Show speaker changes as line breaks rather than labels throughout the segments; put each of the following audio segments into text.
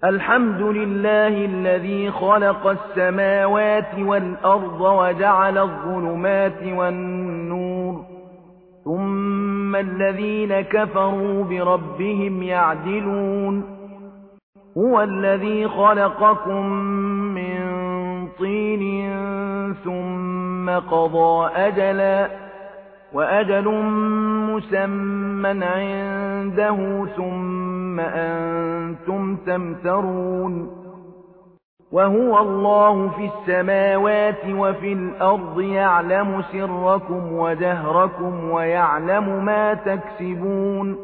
الحمد لله الذي خلق السماوات والأرض وجعل الظلمات والنور ثم الذين كفروا بربهم يعدلون هو الذي خلقكم من طين ثم قضى أجلا وأجل مسمى عنده ثم أنتم تمترون وهو الله في السماوات وفي الأرض يعلم سركم وجهركم ويعلم ما تكسبون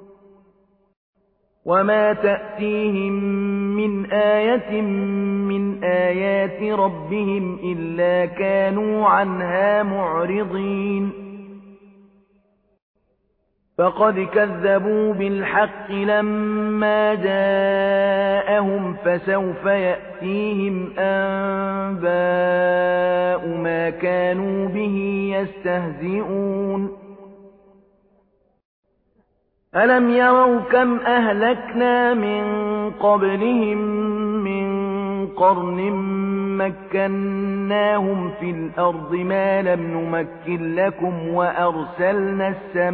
وما تأتيهم من آية من آيات ربهم إلا كانوا عنها معرضين فقد كذبوا بالحق لما جاءهم فسوف يأتيهم أنباء ما كانوا به يستهزئون ألم يروا كم أهلكنا من قبلهم من قرن مكناهم في الأرض ما لم نمكن لكم وأرسلنا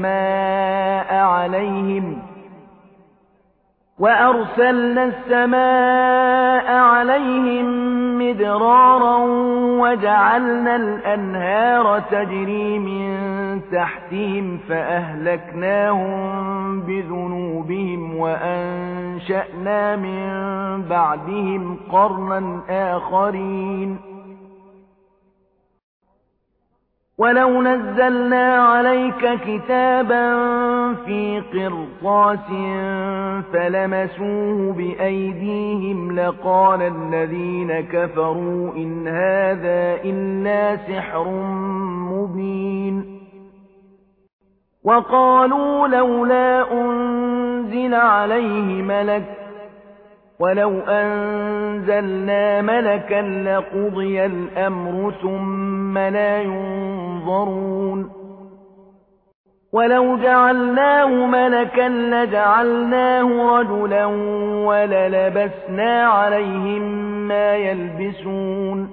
السماء عليهم مدرارا وجعلنا الأنهار تجري من تحتهم فأهلكناهم بذنوبهم وأنشأنا من بعدهم قرنا آخرين ولو نزلنا عليك كتابا في قرطاس فلمسوه بأيديهم لقال الذين كفروا إن هذا إلا سحر مبين وقالوا لولا أنزل عليه ملك ولو أنزلنا ملكا لقضي الأمر ثم لا ينظرون ولو جعلناه ملكا لجعلناه رجلا وللبسنا عليهم ما يلبسون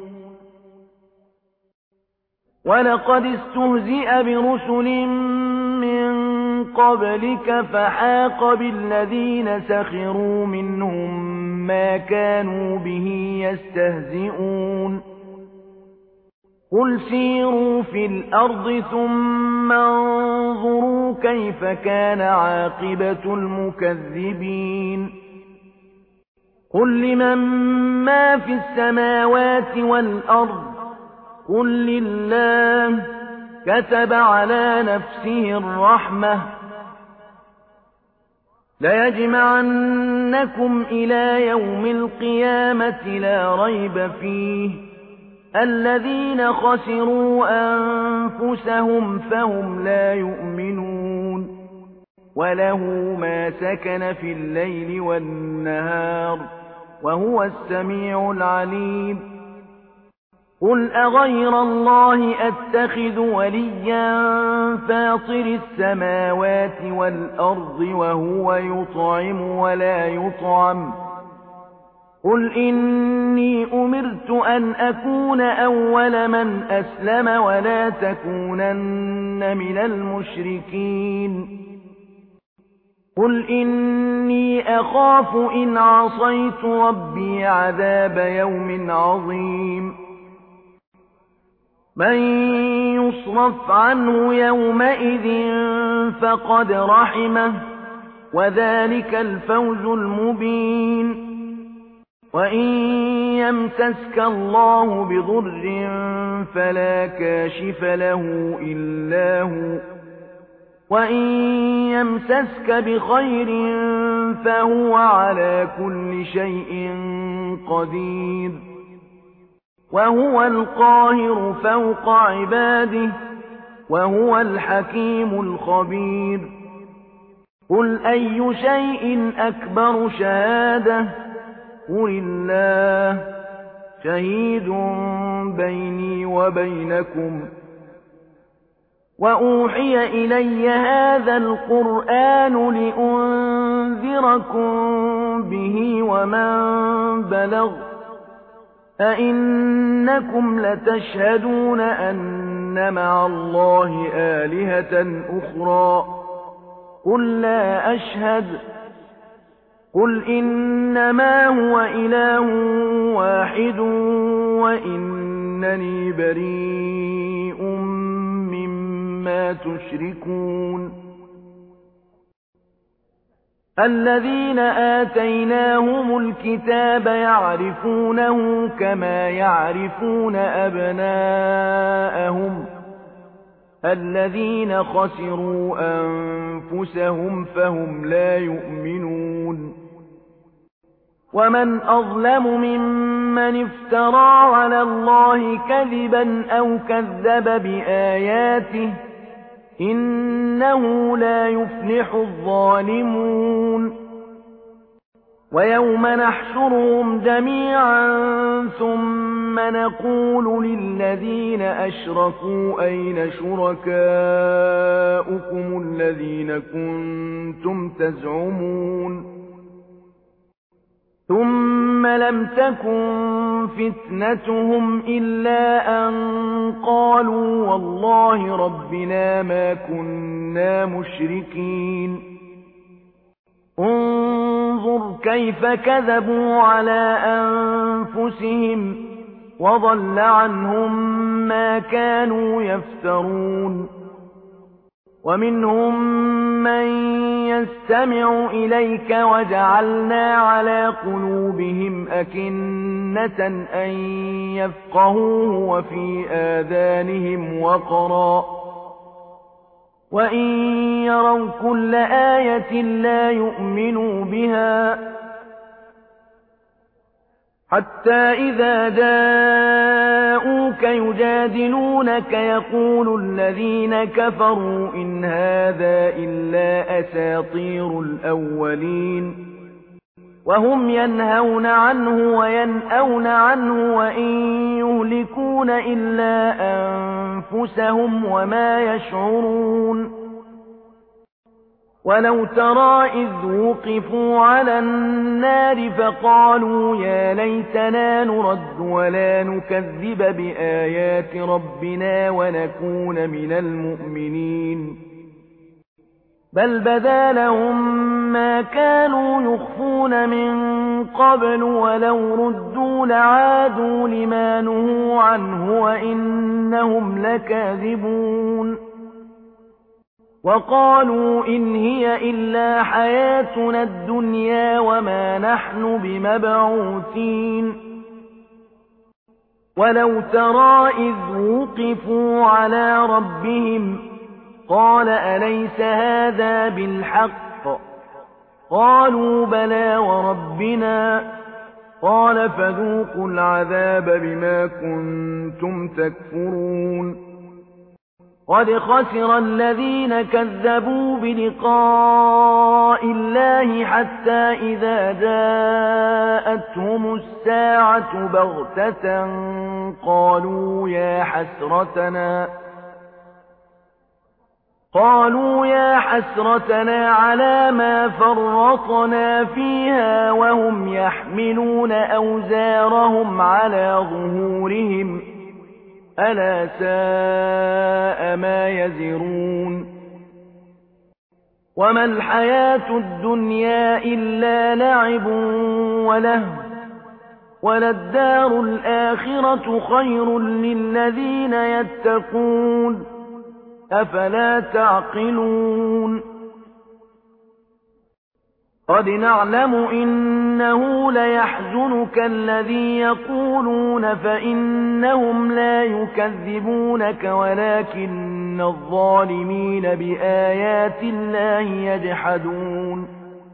ولقد استهزئ برسل من قبلك فحاق بالذين سخروا منهم ما كانوا به يستهزئون قل سيروا في الأرض ثم انظروا كيف كان عاقبة المكذبين قل لمن ما في السماوات والأرض قل لله كتب على نفسه الرحمة ليجمعنكم إلى يوم القيامة لا ريب فيه الذين خسروا أنفسهم فهم لا يؤمنون وله ما سكن في الليل والنهار وهو السميع العليم قل أغير الله أتخذ وليا فاطر السماوات والأرض وهو يطعم ولا يطعم قل إني أمرت أن أكون أول من أسلم ولا تكونن من المشركين قل إني أخاف إن عصيت ربي عذاب يوم عظيم من يصرف عنه يومئذ فقد رحمه وذلك الفوز المبين وإن يمسسك الله بضر فلا كاشف له إلا هو وإن يمسسك بخير فهو على كل شيء قدير وهو القاهر فوق عباده وهو الحكيم الخبير قل أي شيء أكبر شهادة قل الله شهيد بيني وبينكم وأوحي إلي هذا القرآن لأنذركم به ومن بلغ أئنكم لتشهدون أن مع الله آلهة أخرى قل لا أشهد قل إنما هو إله واحد وإنني بريء مما تشركون الذين آتيناهم الكتاب يعرفونه كما يعرفون أبناءهم الذين خسروا أنفسهم فهم لا يؤمنون ومن أظلم ممن افترى على الله كذبا أو كذب بآياته إنه لا يفلح الظالمون ويوم نحشرهم جميعا ثم نقول للذين أشركوا أين شركاؤكم الذين كنتم تزعمون ثم لم تكن فتنتهم إلا أن قالوا والله ربنا ما كنا مشركين انظر كيف كذبوا على أنفسهم وضل عنهم ما كانوا يفترون ومنهم من يستمع إليك وجعلنا على قلوبهم أكنة أن يفقهوه وفي آذانهم وقرا وإن يروا كل آية لا يؤمنوا بها حتى إذا جاءوك يجادلونك يقول الذين كفروا إن هذا إلا أساطير الأولين وهم ينهون عنه وينأون عنه وإن يهلكون إلا أنفسهم وما يشعرون ولو ترى إذ وقفوا على النار فقالوا يا ليتنا نرد ولا نكذب بآيات ربنا ونكون من المؤمنين بل بدا لهم ما كانوا يخفون من قبل ولو ردوا لعادوا لما نهوا عنه وإنهم لكاذبون وقالوا إن هي إلا حياتنا الدنيا وما نحن بمبعوثين ولو ترى إذ وقفوا على ربهم قال أليس هذا بالحق قالوا بلى وربنا قال فذوقوا العذاب بما كنتم تكفرون قد خسر الذين كذبوا بلقاء الله حتى إذا جاءتهم الساعة بغتة قالوا يا حسرتنا على ما فرطنا فيها وهم يحملون أوزارهم على ظهورهم ألا ساء ما يزرون وما الحياة الدنيا إلا لعب ولهو وللدار الآخرة خير للذين يتقون أفلا تعقلون قد نعلم إنه ليحزنك الذي يقولون فإنهم لا يكذبونك ولكن الظالمين بآيات الله يجحدون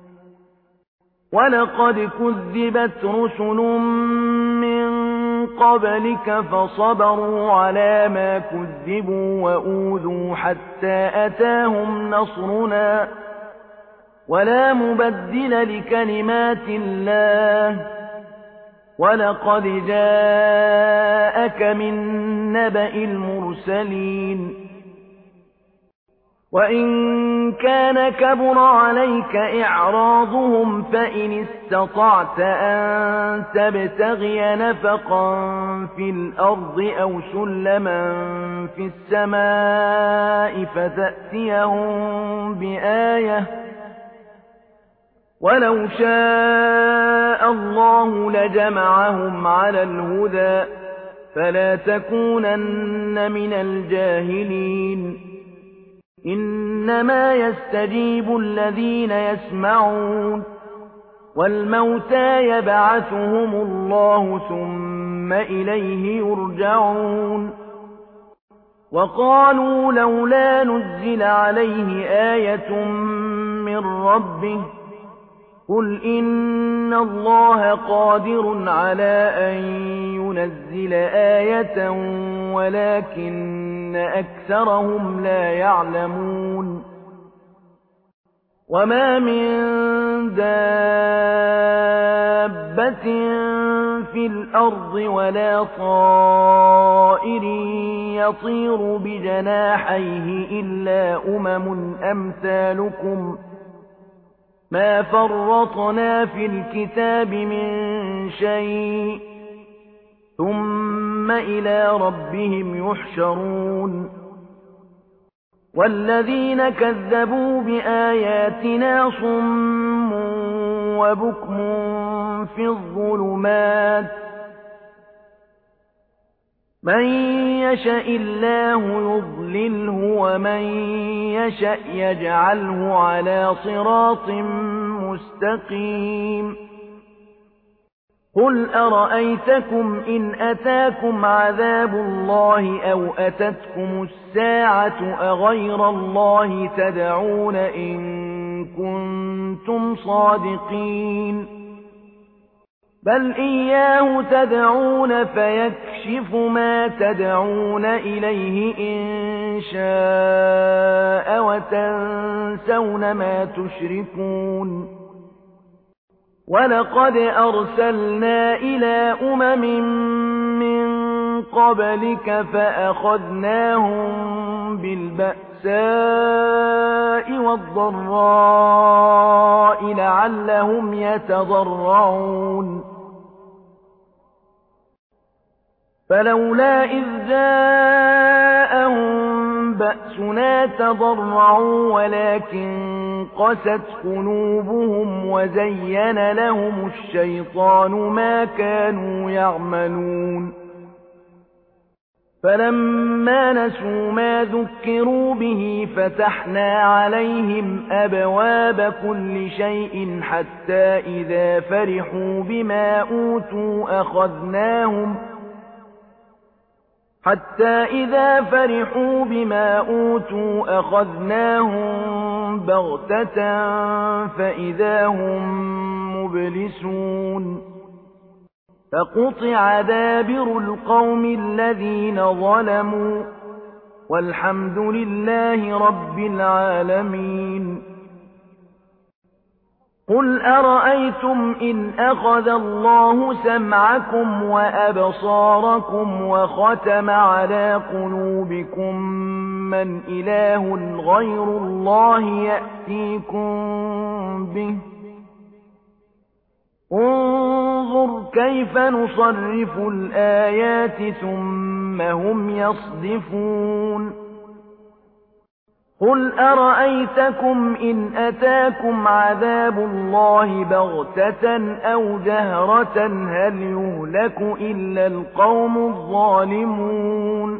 ولقد كذبت رسل من قبلك فصبروا على ما كذبوا وأوذوا حتى أتاهم نصرنا ولا مبدل لكلمات الله ولقد جاءك من نبأ المرسلين وإن كان كبر عليك إعراضهم فإن استطعت أن تبتغي نفقا في الأرض أو سلما في السماء فتأتيهم بآية ولو شاء الله لجمعهم على الهدى فلا تكونن من الجاهلين إنما يستجيب الذين يسمعون والموتى يبعثهم الله ثم إليه يرجعون وقالوا لولا نزل عليه آية من ربه قل إن الله قادر على أن ينزل آية ولكن أكثرهم لا يعلمون وما من دابة في الأرض ولا طائر يطير بجناحيه إلا أمثالكم ما فرطنا في الكتاب من شيء ثم إلى ربهم يحشرون والذين كذبوا بآياتنا صم وبكم في الظلمات من يشاء الله يضلله ومن يشاء يجعله على صراط مستقيم قل أرأيتكم إن أتاكم عذاب الله أو أتتكم الساعة أغير الله تدعون إن كنتم صادقين بل إياه تدعون فيكشف ما تدعون إليه إن شاء وتنسون ما تشركون ولقد أرسلنا إلى من قبلك فأخذناهم بالبأساء والضراء لعلهم يتضرعون فلولا إذ جاءهم بأسنا تضرعوا ولكن قست قلوبهم وزين لهم الشيطان ما كانوا يعملون فلما نسوا ما ذكروا به فتحنا عليهم أبواب كل شيء حتى إذا فرحوا بما أوتوا أخذناهم بغتة فإذا هم مبلسون فقطع دابر القوم الذين ظلموا والحمد لله رب العالمين قل أرأيتم إن أخذ الله سمعكم وأبصاركم وختم على قلوبكم من إله غير الله يأتيكم به انظر كيف نصرف الآيات ثم هم يصدفون قل أرأيتكم إن أتاكم عذاب الله بغتة أو جهرة هل يهلك إلا القوم الظالمون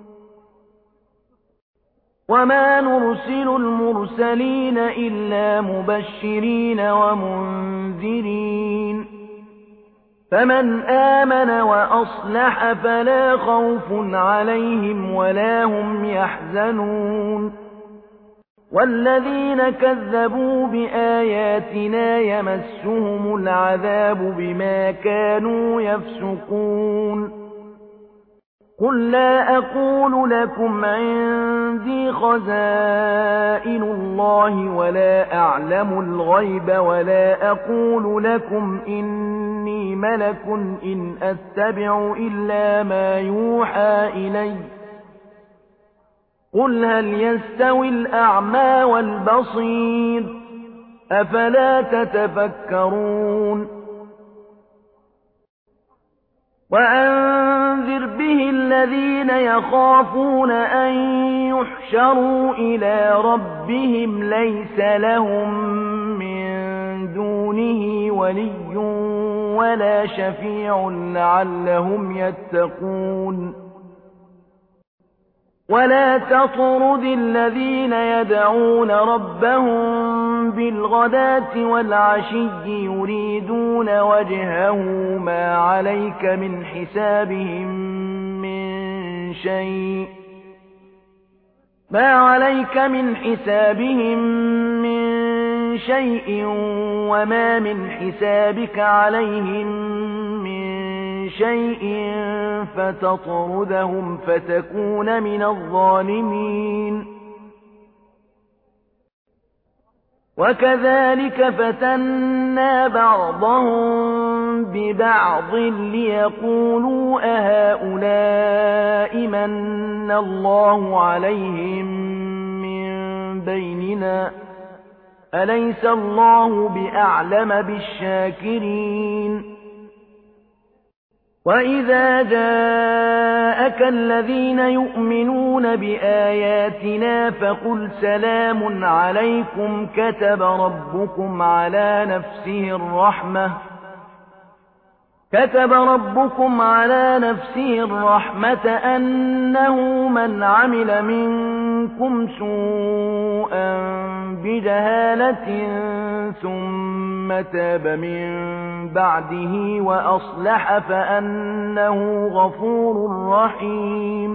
وما نرسل المرسلين إلا مبشرين ومنذرين فمن آمن وأصلح فلا خوف عليهم ولا هم يحزنون والذين كذبوا بآياتنا يمسهم العذاب بما كانوا يفسقون قل لا أقول لكم عندي خزائن الله ولا أعلم الغيب ولا أقول لكم إني ملك إن أتبع إلا ما يوحى إلي قل هل يستوي الأعمى والبصير أفلا تتفكرون وأنذر به الذين يخافون أن يحشروا إلى ربهم ليس لهم من دونه ولي ولا شفيع لعلهم يتقون ولا تطرد الذين يدعون ربهم بالغداة والعشي يريدون وجهه ما عليك من حسابهم من شيء وما من حسابك عليهم من شيء فتطردهم فتكون من الظالمين وكذلك فتنا بعضهم ببعض ليقولوا أهؤلاء من الله عليهم من بيننا أليس الله بأعلم بالشاكرين وإذا جاءك الذين يؤمنون بآياتنا فقل سلام عليكم كتب ربكم على نفسه الرحمة أنه من عمل منكم سوءا بجهالة ثم تاب من بعده وأصلح فأنه غفور رحيم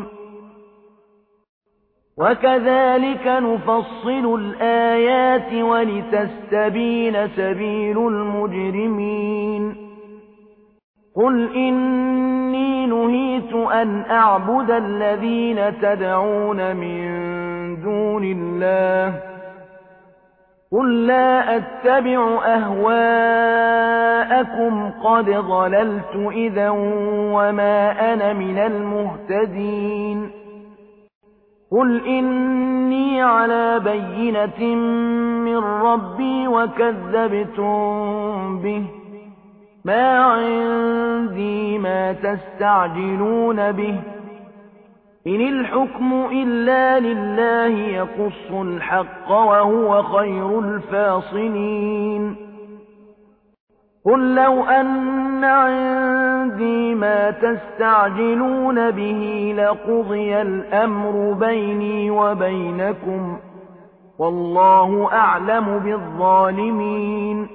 وكذلك نفصل الآيات ولتستبين سبيل المجرمين قل إني نهيت أن أعبد الذين تدعون من دون الله قل لا أتبع أهواءكم قد ضللت إذا وما أنا من المهتدين قل إني على بينة من ربي وكذبتم به ما عندي ما تستعجلون به إن الحكم إلا لله يقص الحق وهو خير الفاصلين قل لو أن عندي ما تستعجلون به لقضي الأمر بيني وبينكم والله أعلم بالظالمين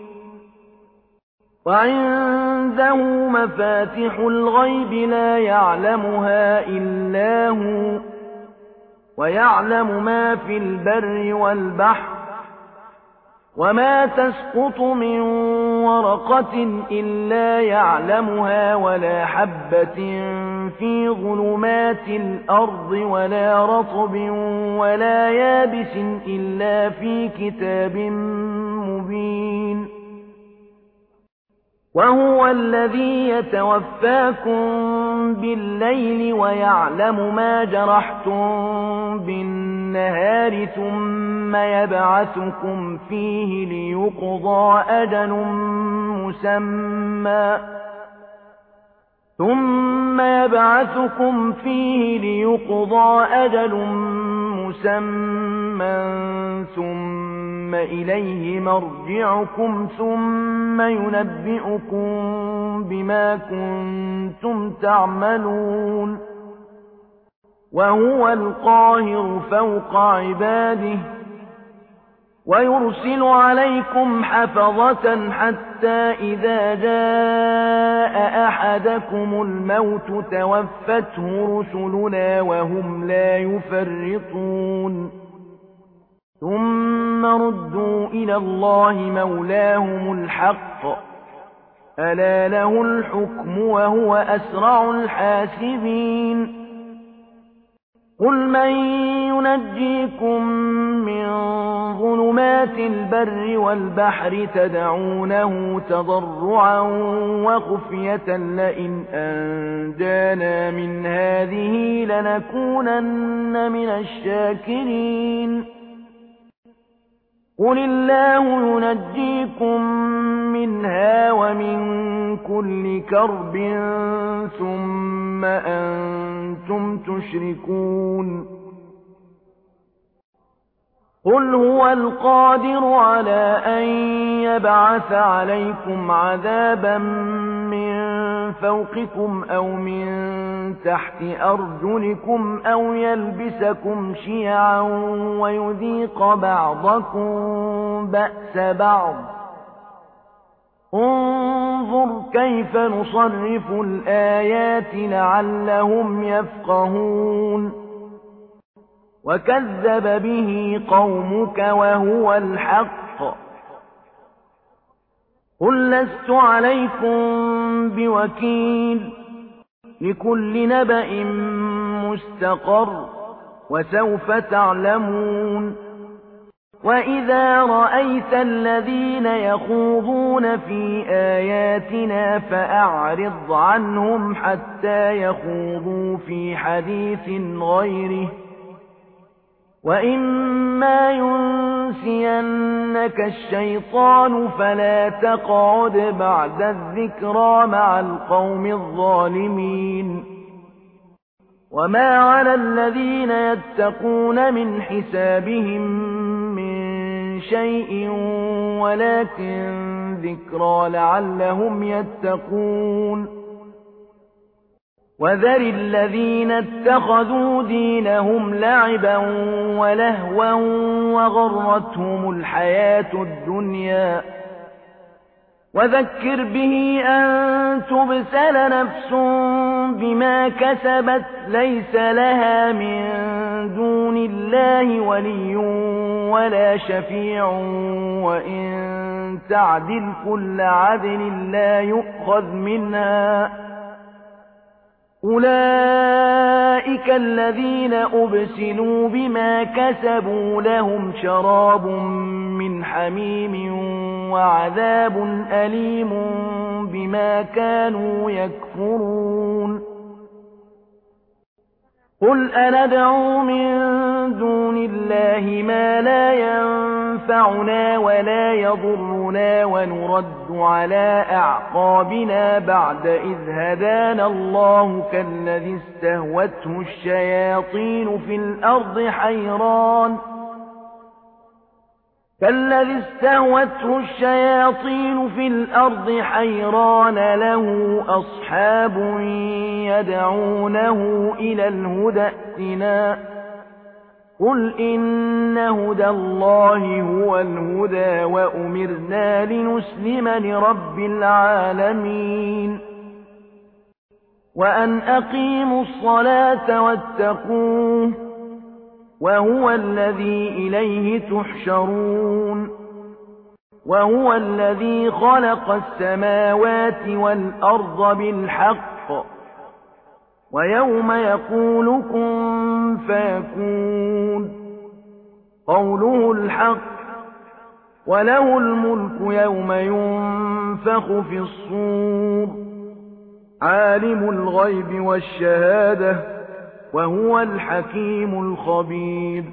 وعنده مفاتح الغيب لا يعلمها إلا هو ويعلم ما في البر والبحر وما تسقط من ورقة إلا يعلمها ولا حبة في ظلمات الأرض ولا رطب ولا يابس إلا في كتاب مبين وهو الذي يتوفاكم بالليل ويعلم ما جرحتم بالنهار ثم يبعثكم فيه ليقضى أجل مسمى ثم إليه مرجعكم ثم ينبئكم بما كنتم تعملون وهو القاهر فوق عباده ويرسل عليكم حفظة حتى إذا جاء أحدكم الموت توفته رسلنا وهم لا يفرطون ثم ردوا إلى الله مولاهم الحق ألا له الحكم وهو أسرع الحاسبين قُلْ مَن يُنَجِّيكُم مِّن ظُلُمَاتِ الْبَرِّ وَالْبَحْرِ تَدْعُونَهُ تَضَرُّعًا وَخُفْيَةً لَّئِنْ أَنجَانَا مِنْ هَٰذِهِ لَنَكُونَنَّ مِنَ الشَّاكِرِينَ قُلِ اللَّهُ يُنَجِّيكُم مِّنْهَا وَمِن كُلِّ كَرْبٍ ثُمَّ أَنتُمْ تُشْرِكُونَ قُلْ هُوَ الْقَادِرُ عَلَىٰ أَن يَبْعَثَ عَلَيْكُمْ عَذَابًا مِّن فَوْقِكُمْ أَوْ مِن تَحْتِ أَرْجُلِكُمْ أَوْ يَلْبِسَكُمْ شِيَعًا وَيُذِيقَ بَعْضَكُم بَأْسَ بَعْضٍ ۗ انظُرْ كَيْفَ نُصَرِّفُ الْآيَاتِ لَعَلَّهُمْ يَفْقَهُونَ وَكَذَّبَ بِهِ قَوْمُكَ وَهُوَ الْحَقُّ قُل لَّسْتُ عَلَيْكُم بِوَكِيلٍ لِّكُلِّ نَبَإٍ مُّسْتَقَرٌّ وَسَوْفَ تَعْلَمُونَ وَإِذَا رَأَيْتَ الَّذِينَ يَخُوضُونَ فِي آيَاتِنَا فَأَعْرِضْ عَنْهُمْ حَتَّىٰ يَخُوضُوا فِي حَدِيثٍ غَيْرِهِ ۚ وَإِمَّا يُنسِيَنَّكَ الشَّيْطَانُ فَلَا تَقْعُدْ بَعْدَ الذِّكْرَىٰ مَعَ الْقَوْمِ الظَّالِمِينَ وَمَا عَلَى الَّذِينَ يَتَّقُونَ مِنْ حِسَابِهِم مِّن شَيْءٍ وَلَٰكِن ذِكْرَىٰ لَعَلَّهُمْ يَتَّقُونَ وَذَرِ الَّذِينَ اتَّخَذُوا دِينَهُمْ لَعِبًا وَلَهْوًا وَغَرَّتْهُمُ الْحَيَاةُ الدُّنْيَا وَذَكِّرْ بِهِ أَن تُبْسَلَ نَفْسٌ بِمَا كَسَبَتْ لَيْسَ لَهَا مِن دُونِ اللَّهِ وَلِيٌّ وَلَا شَفِيعٌ وَإِن تَعْدِلْ كُلَّ عَدْلٍ لَّا يُؤْخَذْ مِنْهَا ۗ أُولَٰئِكَ الَّذِينَ أُبْسِلُوا بِمَا كَسَبُوا لَهُمْ شَرَابٌ مِّنْ حَمِيمٍ وَعَذَابٌ أَلِيمٌ بِمَا كَانُوا يَكْفُرُونَ قُلْ أَنَدْعُو مِن دُونِ اللَّهِ مَا لَا يَنفَعُنَا وَلَا يَضُرُّنَا وَنُرَدُّ عَلَىٰ أَعْقَابِنَا بَعْدَ إِذْ هَدَانَا اللَّهُ كَالَّذِي اسْتَهْوَتْهُ الشَّيَاطِينُ فِي الْأَرْضِ حَيْرَانَ لَهُ أَصْحَابٌ يَدْعُونَهُ إِلَى الْهُدَى ائْتِنَا ۗ قُلْ إِنَّ هُدَى اللَّهِ هُوَ الْهُدَىٰ وَأُمِرْنَا لِنُسْلِمَ لِرَبِّ الْعَالَمِينَ وَأَنْ أَقِيمُوا الصَّلَاةَ وَاتَّقُوهُ وَهُوَ الَّذِي إِلَيْهِ تُحْشَرُونَ وَهُوَ الَّذِي خَلَقَ السَّمَاوَاتِ وَالْأَرْضَ بِالْحَقِّ وَيَوْمَ يَقُولُ كُن فَيَكُونُ قَوْلُهُ الْحَقُّ وَلَهُ الْمُلْكُ يَوْمَ يُنفَخُ فِي الصُّورِ عَالِمُ الْغَيْبِ وَالشَّهَادَةِ وَهُوَ الْحَكِيمُ الْخَبِيرُ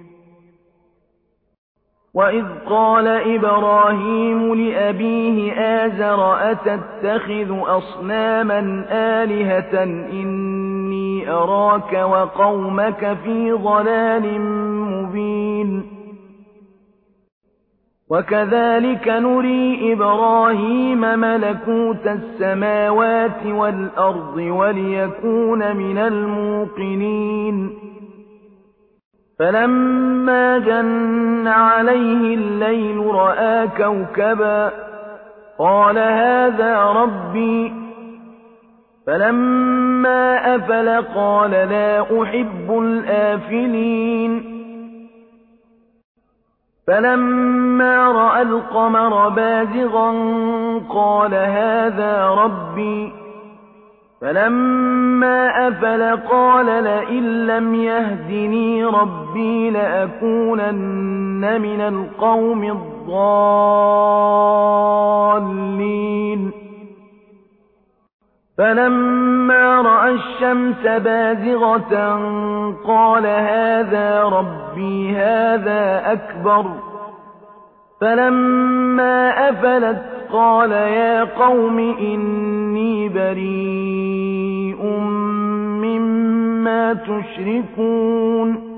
وَإِذْ قَالَ إِبْرَاهِيمُ لِأَبِيهِ آزَرَ أَتَتَّخِذُ أَصْنَامًا آلِهَةً إِنِّي أَرَاكَ وَقَوْمَكَ فِي ضَلَالٍ مُّبِينٍ وَكَذَٰلِكَ نُرِي إِبْرَاهِيمَ مَلَكُوتَ السَّمَاوَاتِ وَالْأَرْضِ وَلِيَكُونَ مِنَ الْمُوقِنِينَ فَلَمَّا جَنَّ عَلَيْهِ اللَّيْلُ رَأَىٰ كَوْكَبًا قَالَ هَٰذَا رَبِّي فَلَمَّا أَفَلَ قَالَ لَا أُحِبُّ الْآفِلِينَ فَلَمَّا رَأَى الْقَمَرَ بَازِغًا قَالَ هَٰذَا رَبِّي فلما أفل قال لئن لم يهدني ربي لأكونن من القوم الضالين فلما رأى الشمس بازغة قال هذا ربي هذا أكبر فلما أفلت قال يا قوم إني بريء مما تشركون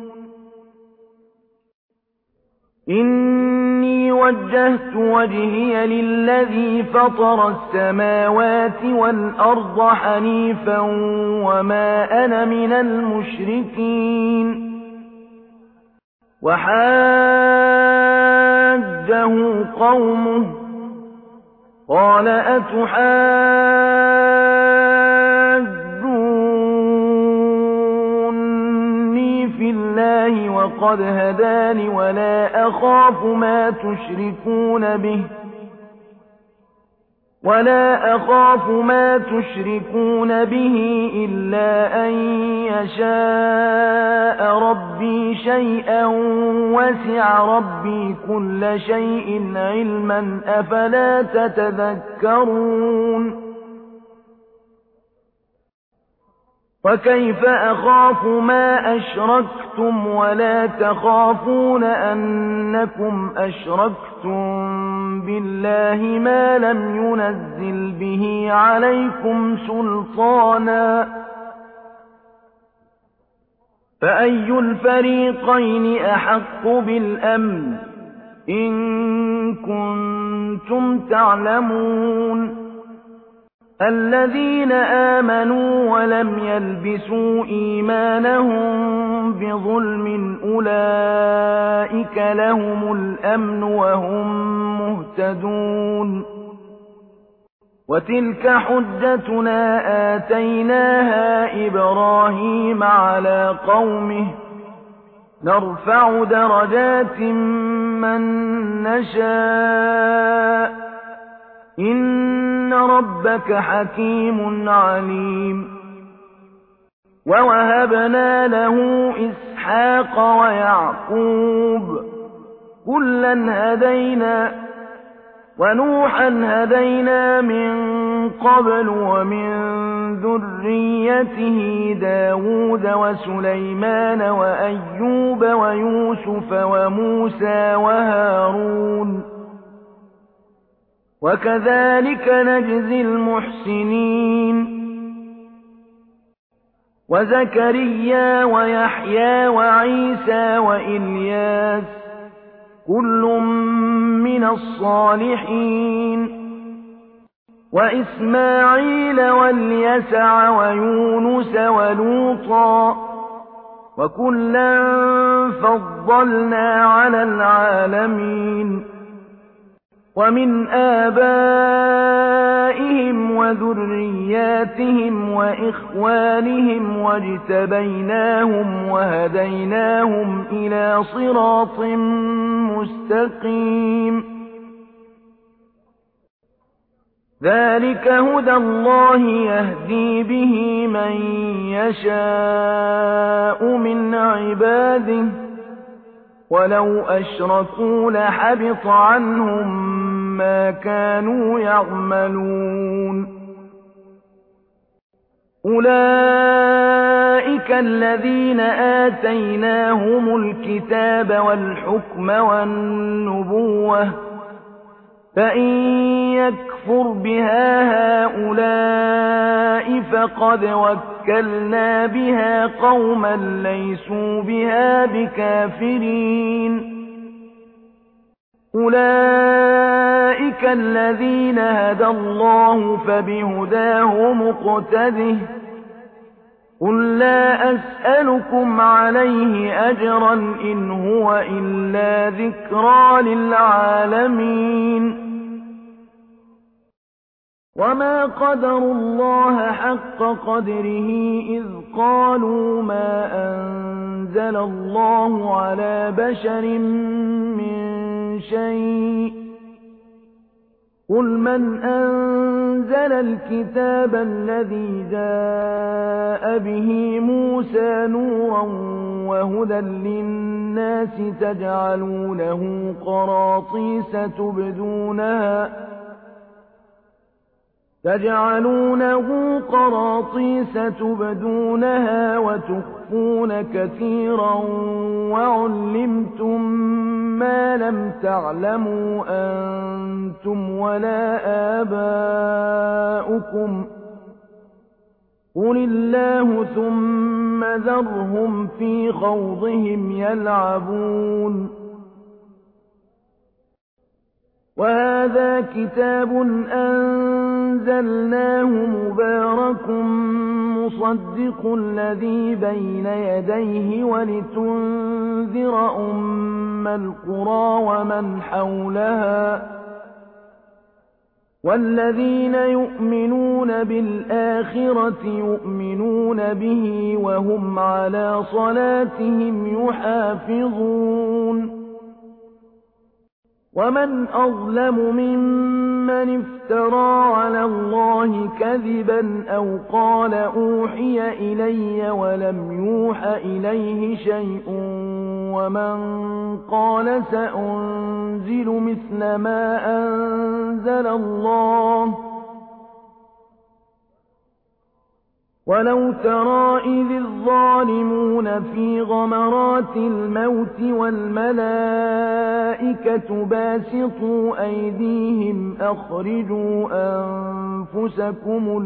إني وجهت وجهي للذي فطر السماوات والأرض حنيفا وما أنا من المشركين وحاجه قومه قال أتحاجوني في الله وقد هداني ولا أخاف ما تشركون به إلا أن يشاء ربي شيئا وسع ربي كل شيء علما أفلا تتذكرون وكيف أخاف ما أشركتم ولا تخافون أنكم أشركتم بالله ما لم ينزل به عليكم سلطانا فأي الفريقين أحق بالأمن إن كنتم تعلمون الذين آمنوا ولم يلبسوا إيمانهم بظلم أولئك لهم الأمن وهم مهتدون وتلك حجتنا آتيناها إبراهيم على قومه نرفع درجات من نشاء إن ربك حكيم عليم ووهبنا له إسحاق ويعقوب كلا هدينا ونوحا هدينا من قبل ومن ذريته داود وسليمان وأيوب ويوسف وموسى وهارون وكذلك نجزي المحسنين وزكريا ويحيى وعيسى وإلياس كل من الصالحين وإسماعيل واليسع ويونس ولوطا وكلا فضلنا على العالمين ومن آبائهم وذرياتهم وإخوانهم واجتبيناهم وهديناهم إلى صراط مستقيم ذلك هدى الله يهدي به من يشاء من عباده ولو أشركوا لحبط عنهم ما كانوا يعملون أولئك الذين آتيناهم الكتاب والحكم والنبوة فإن يكفر بها هؤلاء فقد وكلنا بها قوما ليسوا بها بكافرين أولئك الذين هدى الله فبهداه مقتده قل لا أسألكم عليه أجرا إن هو إلا ذكرى للعالمين وما قدروا الله حق قدره إذ قالوا ما أنزل الله على بشر من شيء قُلْ مَنْ أَنزَلَ الْكِتَابَ الَّذِي جَاءَ بِهِ مُوسَىٰ نُورًا وَهُدًى لِّلنَّاسِ تَجْعَلُونَهُ قَرَاطِيسَ تُبْدُونَهَا وَتُخْفُونَ كَثِيرًا وَعُلِّمْتُم مَّا لَمْ تَعْلَمُوا أَنتُمْ وَلَا آبَاؤُكُمْ ۖ قُلِ اللَّهُ ثُمَّ ذَرْهُمْ فِي خَوْضِهِمْ يَلْعَبُونَ وَهَٰذَا كِتَابٌ أَنزَلْنَاهُ مُبَارَكٌ مُّصَدِّقُ الَّذِي بَيْنَ يَدَيْهِ وَلِتُنذِرَ أُمَّ الْقُرَىٰ وَمَنْ حَوْلَهَا ۚ وَالَّذِينَ يُؤْمِنُونَ بِالْآخِرَةِ يُؤْمِنُونَ بِهِ وَهُمْ عَلَىٰ صَلَاتِهِمْ يُحَافِظُونَ وَمَنْ أَظْلَمُ مِمَّنِ افْتَرَىٰ عَلَى اللَّهِ كَذِبًا أَوْ قَالَ أُوحِيَ إِلَيَّ وَلَمْ يُوحَ إِلَيْهِ شَيْءٌ وَمَنْ قَالَ سَأُنزِلُ مِثْلَ مَا أَنزَلَ اللَّهُ ۗ وَلَوْ تَرَىٰ إِذِ الظَّالِمُونَ فِي غَمَرَاتِ الموت وَالْمَلَائِكَةُ بَاسِطُو أَيْدِيهِمْ أَخْرِجُوا أَنفُسَكُمُ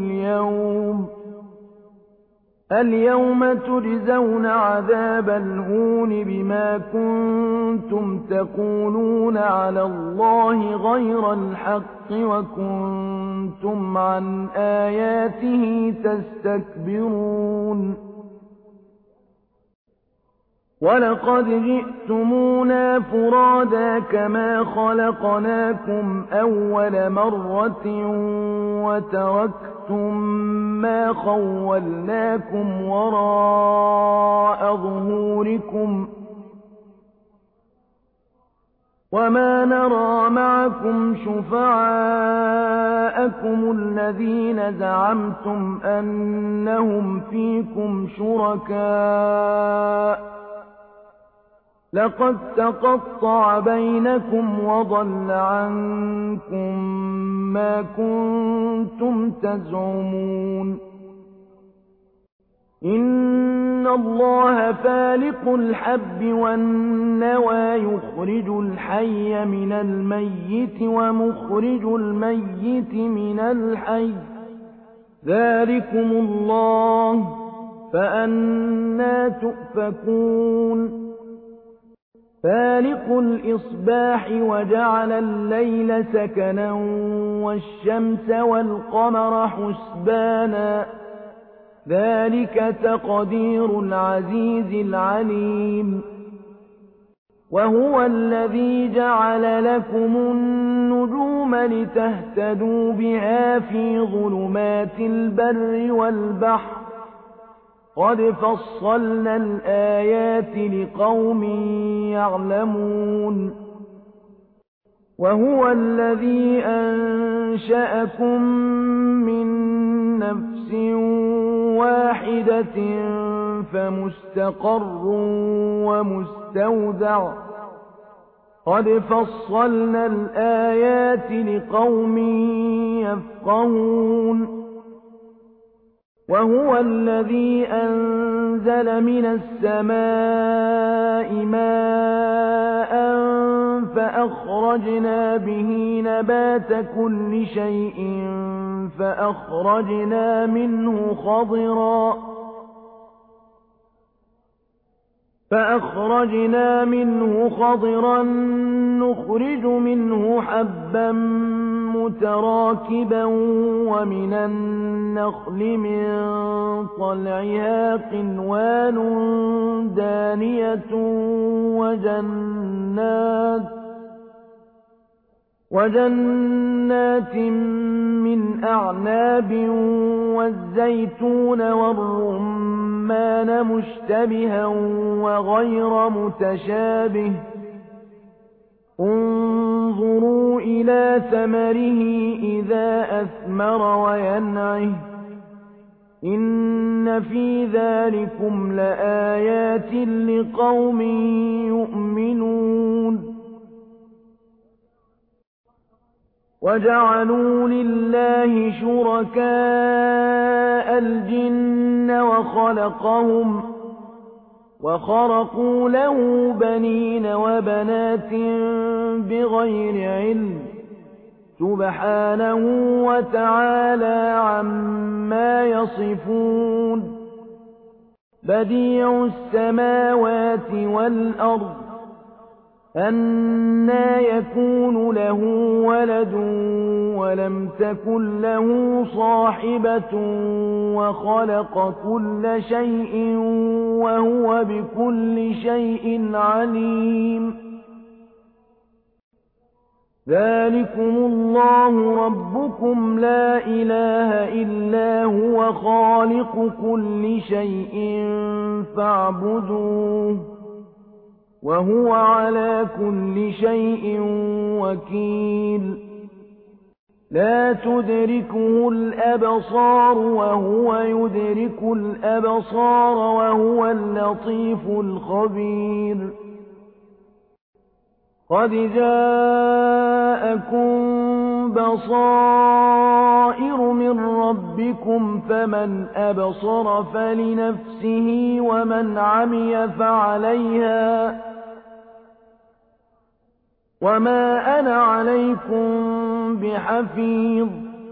الْيَوْمَ تُجْزَوْنَ عَذَابَ الْهُونِ بِمَا كُنتُمْ تَقُولُونَ عَلَى اللَّهِ غَيْرَ الْحَقِّ وَكُنتُمْ عَنْ آيَاتِهِ تَسْتَكْبِرُونَ وَلَقَدْ جِئْتُمُونَا فُرَادَىٰ كَمَا خَلَقْنَاكُمْ أَوَّلَ مَرَّةٍ وَتَرَكْتُم مَّا خَوَّلْنَاكُمْ وَرَاءَ ظُهُورِكُمْ وَمَا نَرَىٰ مَعَكُمْ شُفَعَاءَكُمُ الَّذِينَ زَعَمْتُمْ أَنَّهُمْ فِيكُمْ شُرَكَاءُ ۚ لَقَد تَّقَطَّعَ بَيْنَكُمْ وَضَلَّ عَنكُم مَّا كُنتُمْ تَزْعُمُونَ إِنَّ اللَّهَ فَالِقُ الْحَبِّ وَالنَّوَىٰ يُخْرِجُ الْحَيَّ مِنَ الْمَيِّتِ وَمُخْرِجُ الْمَيِّتِ مِنَ الْحَيِّ ۚ ذَٰلِكُمُ اللَّهُ ۖ فَأَنَّىٰ تُؤْفَكُونَ فَالِقُ الْإِصْبَاحِ وَجَعَلَ اللَّيْلَ سَكَنًا وَالشَّمْسَ وَالْقَمَرَ حُسْبَانًا ۚ ذَٰلِكَ تَقْدِيرُ الْعَزِيزِ الْعَلِيمِ وَهُوَ الَّذِي جَعَلَ لَكُمُ النُّجُومَ لِتَهْتَدُوا بِهَا فِي ظُلُمَاتِ الْبَرِّ وَالْبَحْرِ ۗ قَدْ فَصَّلْنَا الْآيَاتِ لِقَوْمٍ يَعْلَمُونَ وَهُوَ الَّذِي أَنشَأَكُم مِّن نَّفْسٍ وَاحِدَةٍ فَمُسْتَقَرٌّ وَمُسْتَوْدَعٌ ۗ قَدْ فَصَّلْنَا الْآيَاتِ لِقَوْمٍ يَفْقَهُونَ وَهُوَ الَّذِي أَنزَلَ مِنَ السَّمَاءِ مَاءً فَأَخْرَجْنَا بِهِ نَبَاتَ كُلِّ شَيْءٍ فَأَخْرَجْنَا مِنْهُ خَضِرًا نُّخْرِجُ مِنْهُ حَبًّا مُّتَرَاكِبًا وَمِنَ النَّخْلِ مِن طَلْعِهَا قِنْوَانٌ دَانِيَةٌ وَجَنَّاتٍ مِّنْ أَعْنَابٍ وَالزَّيْتُونَ وَالرُّمَّانَ مُشْتَبِهًا وَغَيْرَ مُتَشَابِهٍ ۗ انظروا إلى ثمره إذا أثمر وينعه إن في ذلكم لآيات لقوم يؤمنون وجعلوا لله شركاء الجن وخرقوا له بنين وبنات بغير علم سبحانه وتعالى عما يصفون بديع السماوات والأرض أنى يكون له ولد ولم تكن له صاحبة وخلق كل شيء وهو بكل شيء عليم ذلكم الله ربكم لا إله إلا هو خالق كل شيء فاعبدوه وهو على كل شيء وكيل لا تدركه الأبصار وهو يدرك الأبصار وهو اللطيف الخبير قد جاءكم بصائر من ربكم فمن أبصر فلنفسه ومن عمي فعليها وما أنا عليكم بحفيظ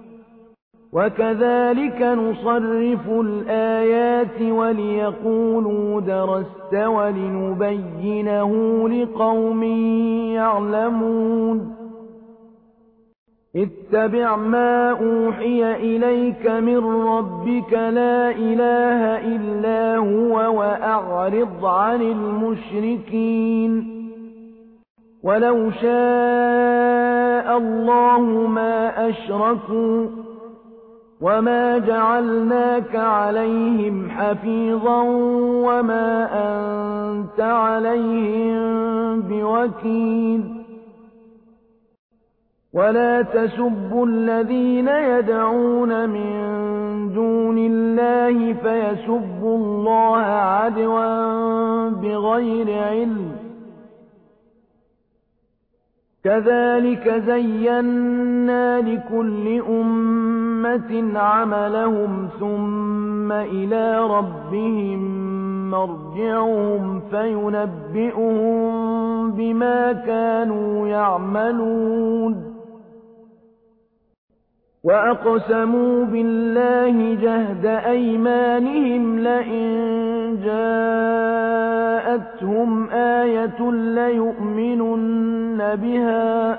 وكذلك نصرف الآيات وليقولوا درست ولنبينه لقوم يعلمون اتبع ما أوحي إليك من ربك لا إله إلا هو وأعرض عن المشركين ولو شاء الله ما أشركوا وما جعلناك عليهم حفيظا وما أنت عليهم بوكيل ولا تسبوا الذين يدعون من دون الله فيسبوا الله عدوا بغير علم كذلك زينا لكل أمة عملهم ثم إلى ربهم مرجعهم فينبئهم بما كانوا يعملون وأقسموا بالله جهد أيمانهم لئن جاءتهم آية ليؤمنن بها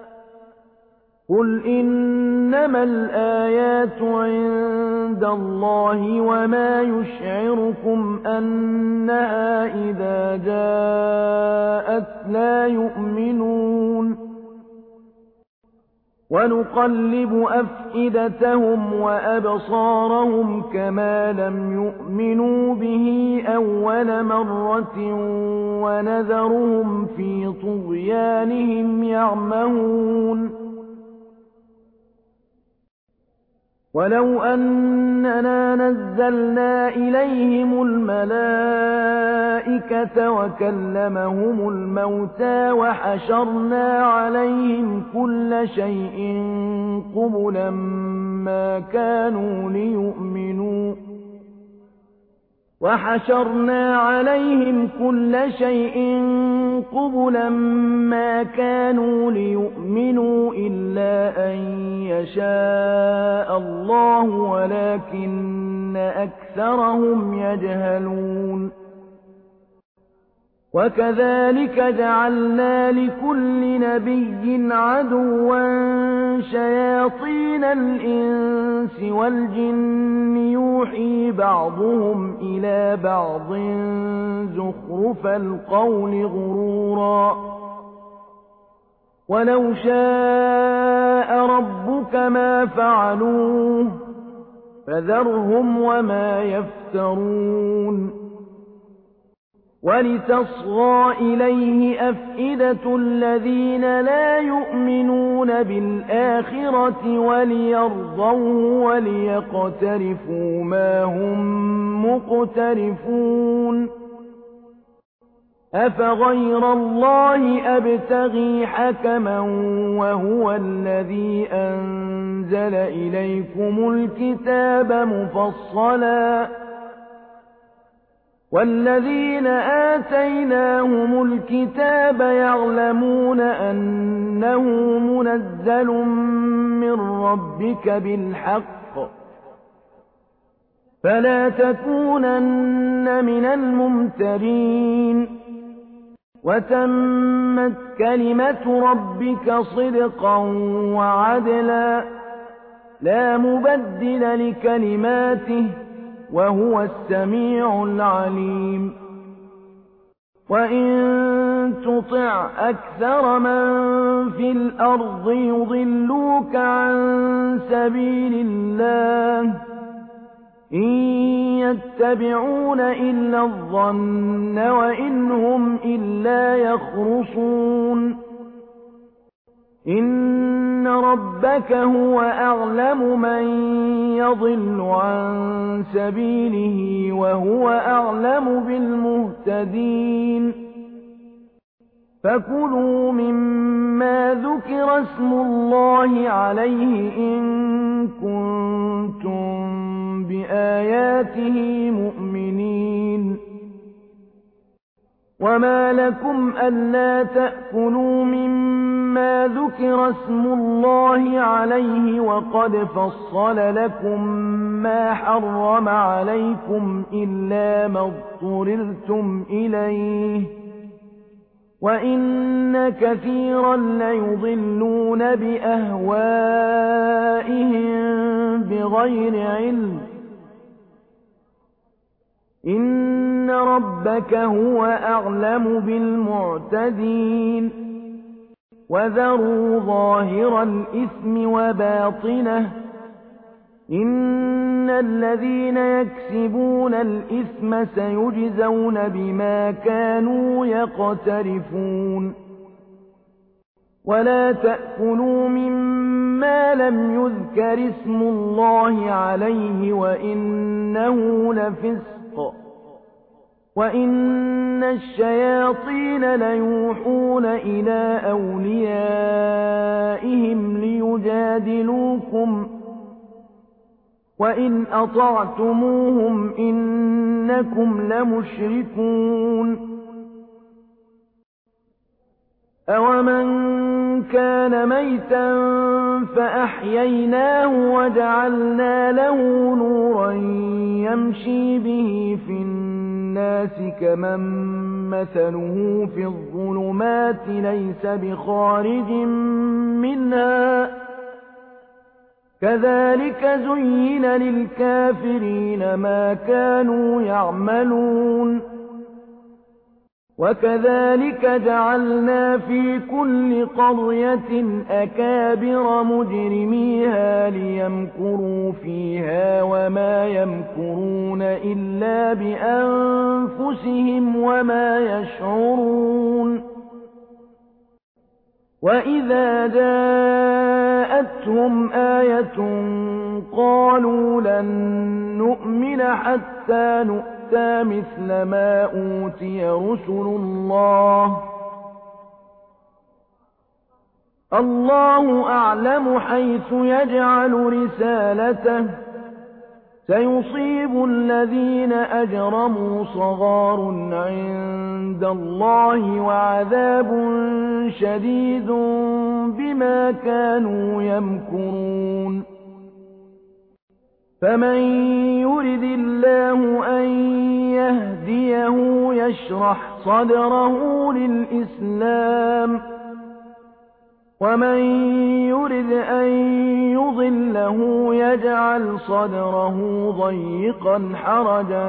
قل إنما الآيات عند الله وما يشعركم أنها إذا جاءت لا يؤمنون ونقلب أفئدتهم وأبصارهم كما لم يؤمنوا به أول مرة ونذرهم في طغيانهم يعمهون ولو أننا نزلنا إليهم الملائكة وكلمهم الموتى وحشرنا عليهم كل شيء قبلا ما كانوا ليؤمنوا إلا أن يشاء الله ولكن أكثرهم يجهلون وكذلك جعلنا لكل نبي عدوا شياطين الإنس والجن يوحي بعضهم إلى بعض زخرف القول غرورا ولو شاء ربك ما فعلوه فذرهم وما يفترون ولتصغى إليه أفئدة الذين لا يؤمنون بالآخرة وليرضوه وليقترفوا ما هم مقترفون أفغير الله أبتغي حكما وهو الذي أنزل إليكم الكتاب مفصلا والذين آتيناهم الكتاب يعلمون أنه منزل من ربك بالحق فلا تكونن من الممترين وتمت كلمة ربك صدقا وعدلا لا مبدل لكلماته وهو السميع العليم وإن تطع أكثر من في الأرض يضلوك عن سبيل الله إن يتبعون إلا الظن وإن هم إلا يخرصون إن ربك هو أعلم من يضل عن سبيله وهو أعلم بالمهتدين فكلوا مما ذكر اسم الله عليه إن كنتم بآياته مؤمنين وما لكم ألا تأكلوا مما ذكر اسم الله عليه وقد فصل لكم ما حرم عليكم إلا ما اضطررتم إليه وإن كثيرا ليضلون بأهوائهم بغير علم إن ربك هو أعلم بالمعتدين وذروا ظاهر الإثم وباطنه إن الذين يكسبون الإثم سيجزون بما كانوا يقترفون ولا تأكلوا مما لم يذكر اسم الله عليه وإنه لفسق وإن الشياطين ليوحون إلى أوليائهم ليجادلوكم وإن أطعتموهم إنكم لمشركون أومن كان ميتا فأحييناه وجعلنا له نورا يمشي به في الناس كمن مثله في الظلمات ليس بخارج منها كذلك زين للكافرين ما كانوا يعملون وكذلك جعلنا في كل قرية أكابر مجرميها ليمكروا فيها وما يمكرون إلا بأنفسهم وما يشعرون وإذا جاءتهم آية قالوا لن نؤمن حتى نؤمن مثل ما أوتي رسل الله أعلم حيث يجعل رسالته سيصيب الذين أجرموا صغار عند الله وعذاب شديد بما كانوا يمكرون فمن يرد الله أن يهديه يشرح صدره للإسلام ومن يرد أن يضله يجعل صدره ضيقا حرجا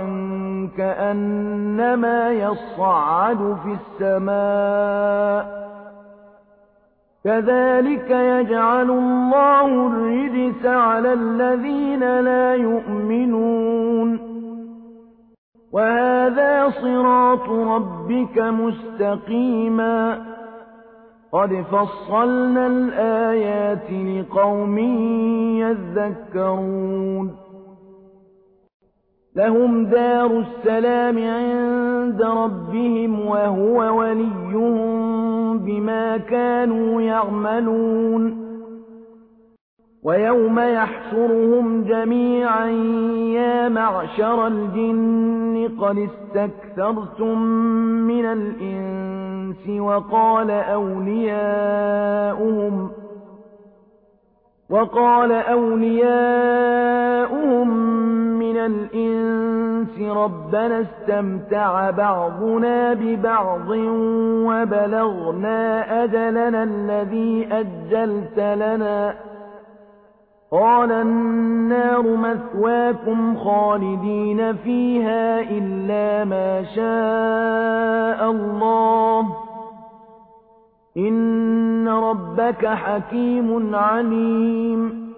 كأنما يصعد في السماء كذلك يجعل الله الرجس على الذين لا يؤمنون وهذا صراط ربك مستقيما قد فصلنا الآيات لقوم يذكرون لهم دار السلام عند ربهم وهو وليهم بما كانوا يعملون ويوم يحشرهم جميعا يا معشر الجن قد استكثرتم من الإنس وقال أولياؤهم من الإنس ربنا استمتع بعضنا ببعض وبلغنا أجلنا الذي أجلت لنا قال النار مثواكم خالدين فيها إلا ما شاء الله إن ربك حكيم عليم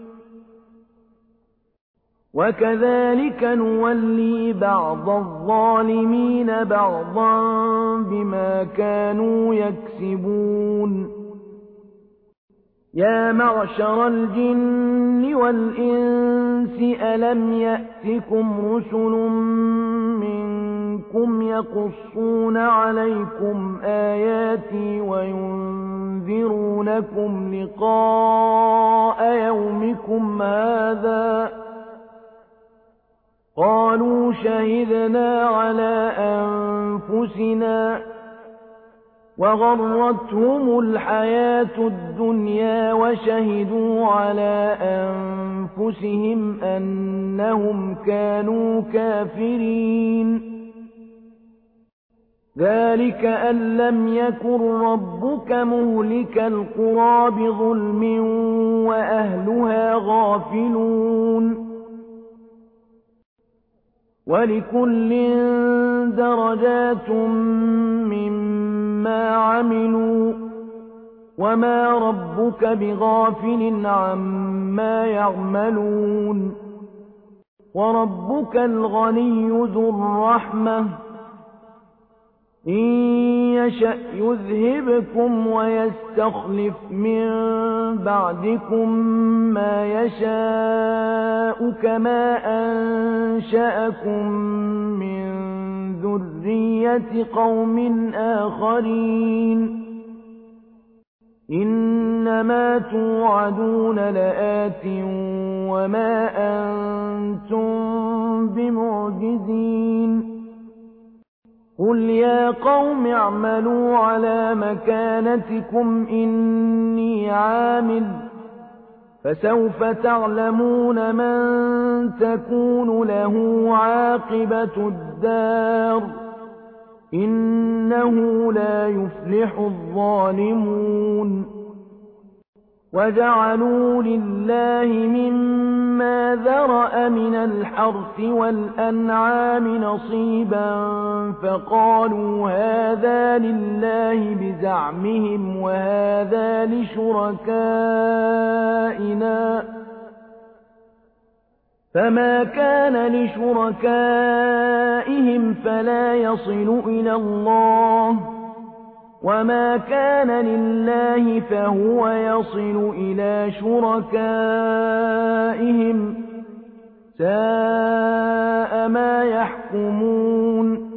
وكذلك نولي بعض الظالمين بعضا بما كانوا يكسبون يا معشر الجن والإنس ألم يأتكم رسل منكم يقصون عليكم آياتي وينذرونكم لقاء يومكم هذا قالوا شهدنا على أنفسنا وغرتهم الحياة الدنيا وشهدوا على أنفسهم أنهم كانوا كافرين ذلك أن لم يكن ربك مهلك القرى بظلم وأهلها غافلون ولكل درجات مما عملوا وما ربك بغافل عما يعملون وربك الغني ذو الرحمة إن يشأ يذهبكم ويستخلف من بعدكم ما يشاء كما أنشأكم من ذرية قوم آخرين إنما توعدون لآت وما أنتم بمعجزين قل يا قوم اعملوا على مكانتكم إني عامل فسوف تعلمون من تكون له عاقبة الدار إنه لا يفلح الظالمون وجعلوا لله مما ذرأ من الحرث والأنعام نصيبا فقالوا هذا لله بزعمهم وهذا لشركائنا فما كان لشركائهم فلا يصل إلى الله وما كان لله فهو يصل إلى شركائهم ساء ما يحكمون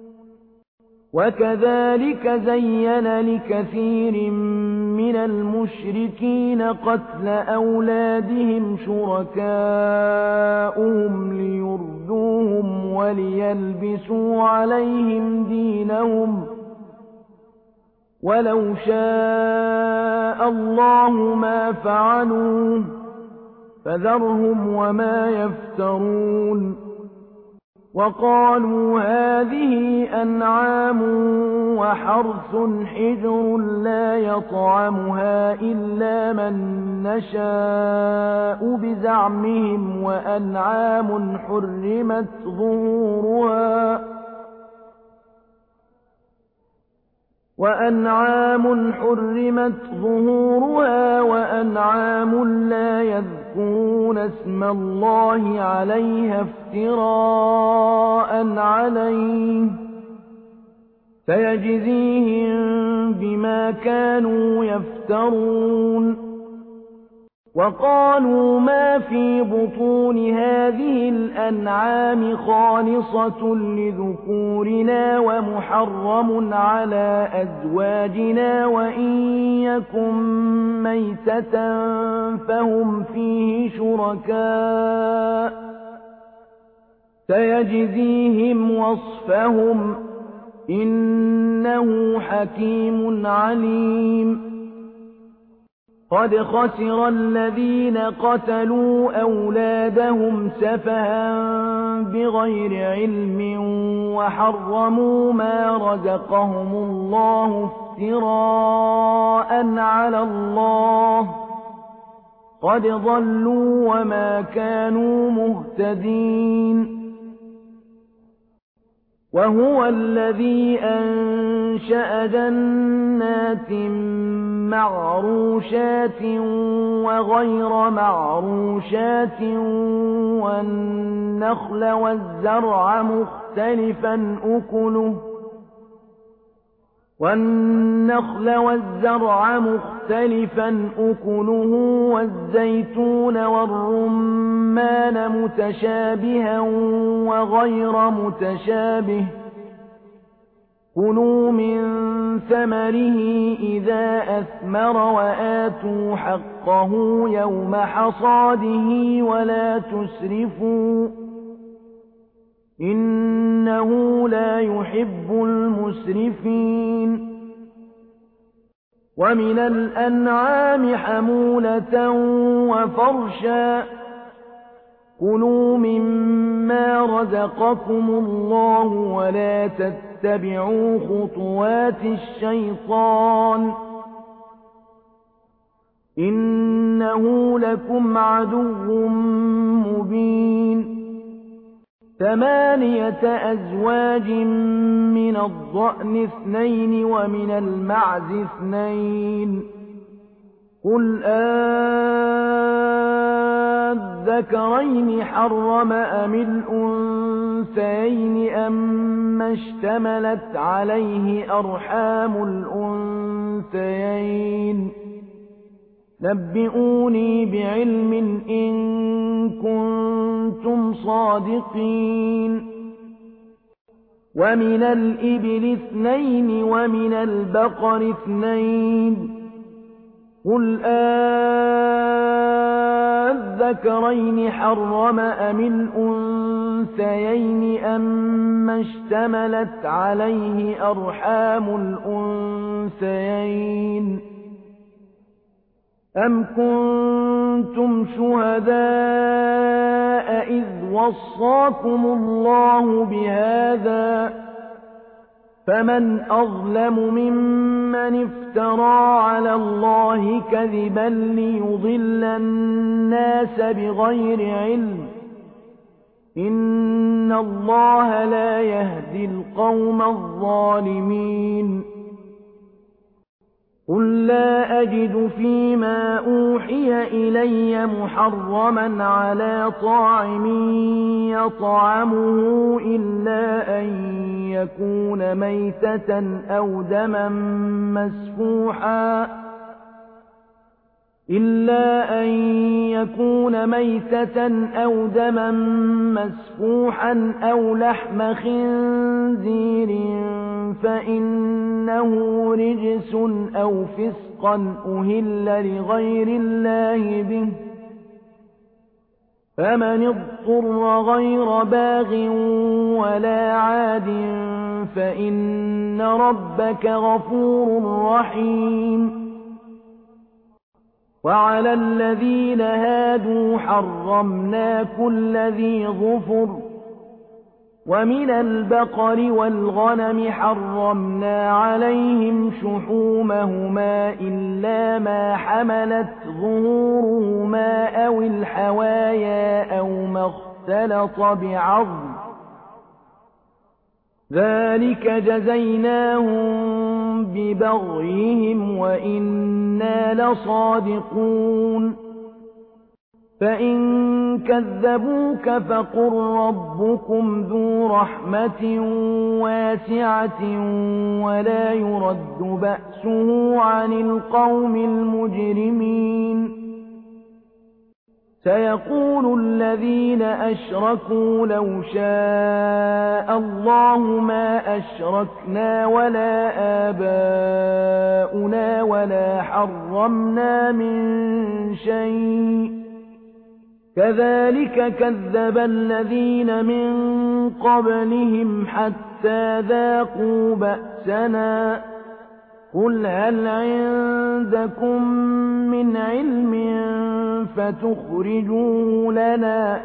وكذلك زين لكثير من المشركين قتل أولادهم شركاؤهم ليردوهم وليلبسوا عليهم دينهم ولو شاء الله ما فعلوه فذرهم وما يفترون وقالوا هذه أنعام وحرث حجر لا يطعمها إلا من نشاء بزعمهم وأنعام حرمت ظهورها وأنعام لا يذكرون يذكرون اسم الله عليها افتراء عليه سيجزيهم بما كانوا يفترون. وقالوا ما في بطون هذه الأنعام خالصة لذكورنا ومحرم على أزواجنا وإن يكن ميتة فهم فيه شركاء سيجزيهم وصفهم إنه حكيم عليم. قد خسر الذين قتلوا أولادهم سفها بغير علم وحرموا ما رزقهم الله افتراء على الله قد ضلوا وما كانوا مهتدين. وهو الذي أنشأ جنات معروشات وغير معروشات والنخل والزرع مختلفا أكله والزيتون والرمان متشابها وغير متشابه كلوا من ثمره إذا أثمر وآتوا حقه يوم حصاده ولا تسرفوا إنه لا يحب المسرفين. ومن الأنعام حمولة وفرشا كلوا مما رزقكم الله ولا تتبعوا خطوات الشيطان إنه لكم عدو مبين. 8 أزواج من الضأن 2 ومن المعز 2 قل أذكرين حرم أم الأنثيين أما اشتملت عليه أرحام الأنثيين نبئوني بعلم إن كنتم صادقين. ومن الإبل 2 ومن البقر 2 قل أذكرين حرم أم الأنثيين أما اشتملت عليه أرحام الأنثيين أم كنتم شهداء إذ وصاكم الله بهذا فمن أظلم ممن افترى على الله كذبا ليضل الناس بغير علم إن الله لا يهدي القوم الظالمين. قل لا أجد فيما أوحي إلي محرما على طاعم يطعمه إلا أن يكون ميتة أو دما مسفوحا أو لحم خنزير فإنه رجس أو فسقا أهل لغير الله به فمن اضطر غير باغ ولا عاد فإن ربك غفور رحيم. وعلى الذين هادوا حرمنا كل ذي ظفر ومن البقر والغنم حرمنا عليهم شحومهما إلا ما حملت ظهورهما أو الحوايا أو ما اختلط بعظم ذلك جزيناهم ببغيهم وإنا لصادقون. فإن كذبوك فقل ربكم ذو رحمة واسعة ولا يرد بأسه عن القوم المجرمين. سيقول الذين أشركوا لو شاء الله ما أشركنا ولا آباؤنا ولا حرمنا من شيء كذلك كذب الذين من قبلهم حتى ذاقوا بأسنا قل هل عندكم من علم فتخرجوه لنا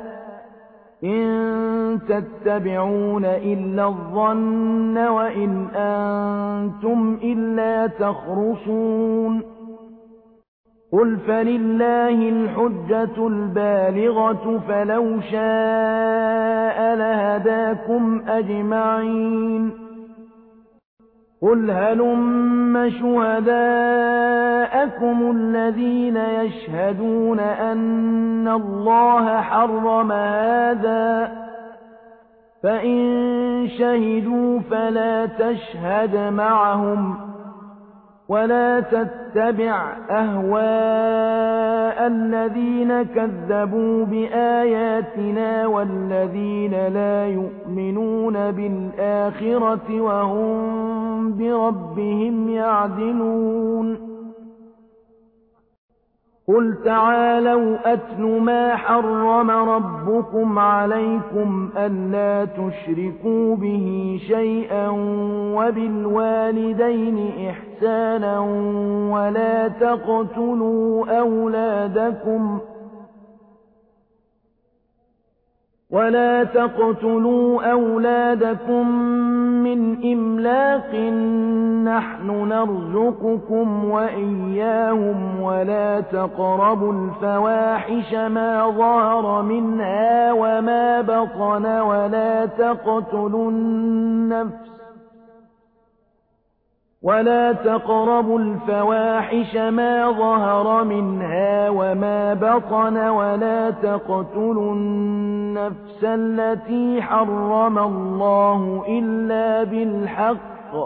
إن تتبعون إلا الظن وإن أنتم إلا تخرصون قل فلله الحجة البالغة فلو شاء لهداكم أجمعين قل هلم شهداءكم الذين يشهدون أن الله حرم هذا فإن شهدوا فلا تشهد معهم ولا تتبع أهواء الذين كذبوا بآياتنا والذين لا يؤمنون بالآخرة وهم بربهم يعدلون قل تعالوا أتل ما حرم ربكم عليكم ألا تشركوا به شيئا وبالوالدين إحسانا ولا تقتلوا أولادكم من إملاق نحن نرزقكم وإياهم ولا تقربوا الفواحش ما ظهر منها وما بطن ولا تقربوا الفواحش ما ظهر منها وما بطن ولا تقتلوا النفس التي حرم الله إلا بالحق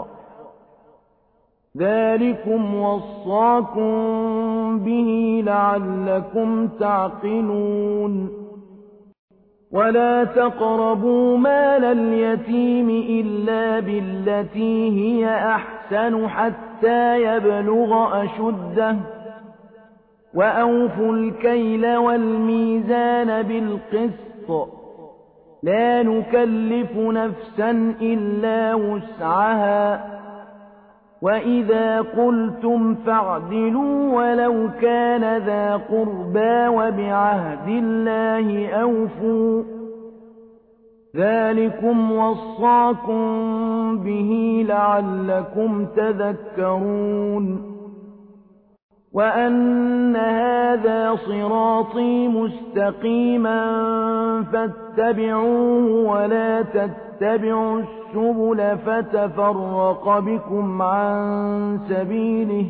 ذلكم وصاكم به لعلكم تعقلون ولا تقربوا مال اليتيم إلا بالتي هي أحسن حتى يبلغ أشده وأوفوا الكيل والميزان بالقسط لا نكلف نفسا إلا وسعها وإذا قلتم فاعدلوا ولو كان ذا قربى وبعهد الله أوفوا ذلكم وصاكم به لعلكم تذكرون وأن هذا صراطي مستقيما فاتبعوه ولا تتبعوا السبل فتفرق بكم عن سبيله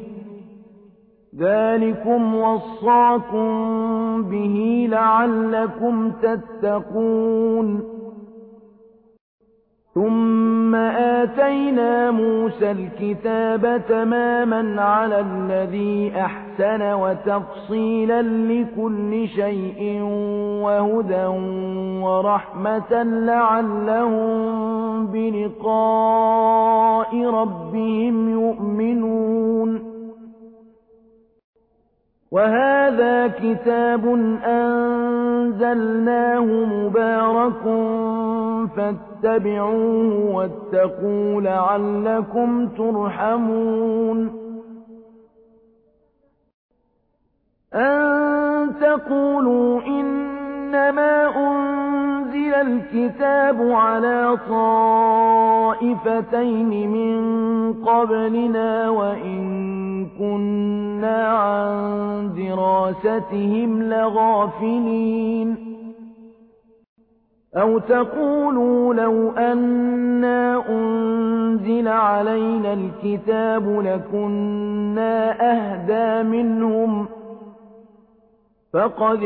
ذلكم وصاكم به لعلكم تتقون ثم آتينا موسى الكتاب تماما على الذي أحسن وتفصيلا لكل شيء وهدى ورحمة لعلهم بلقاء ربهم يؤمنون وهذا كتاب أنزلناه مبارك فاتبعوه واتقوا لعلكم ترحمون أن تقولوا إنما أنزل الكتاب على طائفتين من قبلنا وإن كنا عن دراستهم لغافلين أو تقولوا لو أنا أنزل علينا الكتاب لكنا أهدى منهم فقد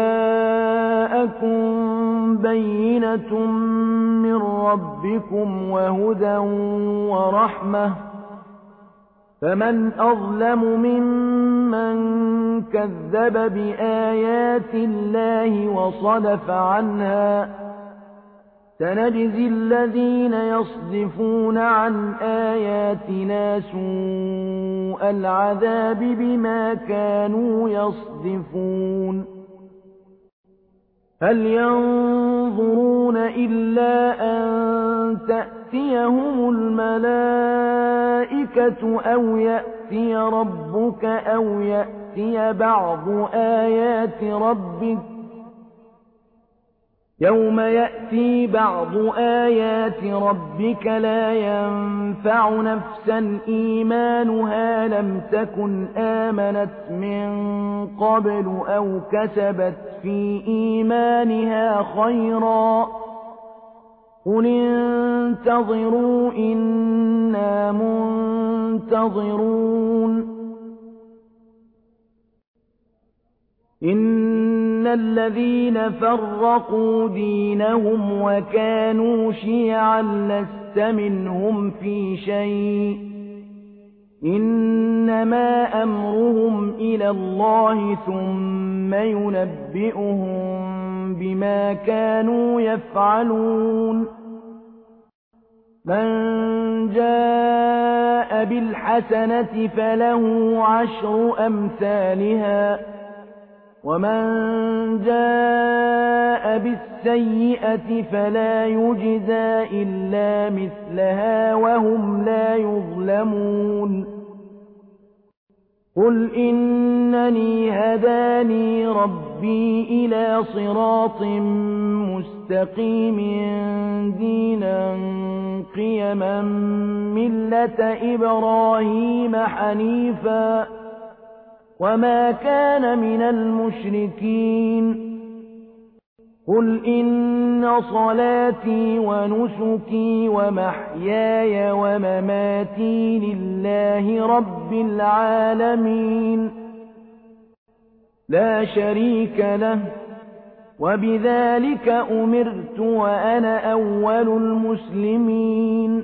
جاءكم بينة من ربكم وهدى ورحمة، فمن أظلم ممن كذب بآيات الله وصدف عنها. سنجزي الذين يصدفون عن آياتنا سوء العذاب بما كانوا يصدفون. هل ينظرون إلا أن تأتيهم الملائكة أو يأتي ربك أو يأتي بعض آيات ربك؟ يوم يأتي بعض آيات ربك لا ينفع نفسا إيمانها لم تكن آمنت من قبل أو كسبت في إيمانها خيرا. قل انتظروا إنا منتظرون. إن الذين فرقوا دينهم وكانوا شيعا لست منهم في شيء، إنما أمرهم إلى الله ثم ينبئهم بما كانوا يفعلون. من جاء بالحسنة فله 10 أمثالها، ومن جاء بالسيئة فلا يجزى إلا مثلها وهم لا يظلمون. قل إنني هداني ربي إلى صراط مستقيم دينا قيما ملة إبراهيم حنيفا وما كان من المشركين. قل إن صلاتي ونسكي ومحياي ومماتي لله رب العالمين لا شريك له، وبذلك أمرت وأنا أول المسلمين.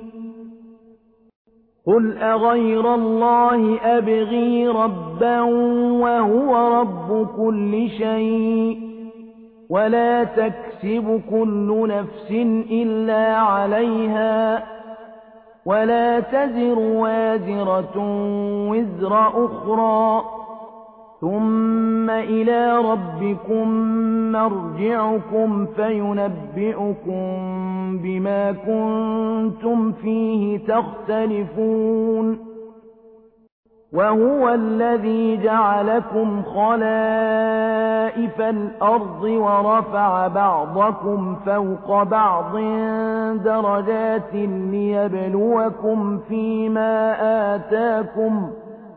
قل أغير الله أبغي ربا وهو رب كل شيء ولا تكسب كل نفس إلا عليها ولا تزر وازرة وزر أخرى ثم إلى ربكم مرجعكم فينبئكم بما كنتم فيه تختلفون. وهو الذي جعلكم خلائف الأرض ورفع بعضكم فوق بعض درجات ليبلوكم فيما آتاكم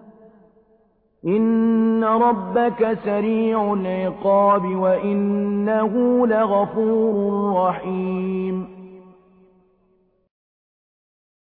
إن ربك سريع العقاب وإنه لغفور رحيم.